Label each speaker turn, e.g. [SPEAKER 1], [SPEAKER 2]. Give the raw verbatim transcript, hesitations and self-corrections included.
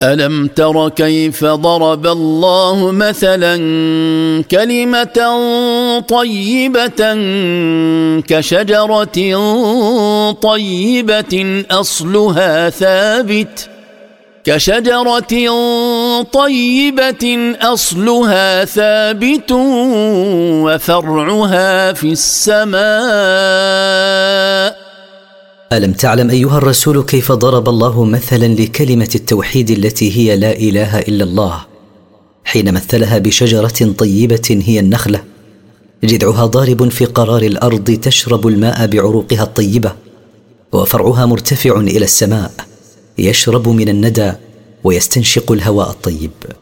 [SPEAKER 1] ألم تر كيف ضرب الله مثلا كلمة طيبة كشجرة طيبة أصلها ثابت كشجرة طيبة أصلها ثابت وفرعها في السماء.
[SPEAKER 2] ألم تعلم أيها الرسول كيف ضرب الله مثلا لكلمة التوحيد التي هي لا إله إلا الله، حين مثلها بشجرة طيبة هي النخلة، جذعها ضارب في قرار الأرض تشرب الماء بعروقها الطيبة، وفرعها مرتفع إلى السماء يشرب من الندى ويستنشق الهواء الطيب.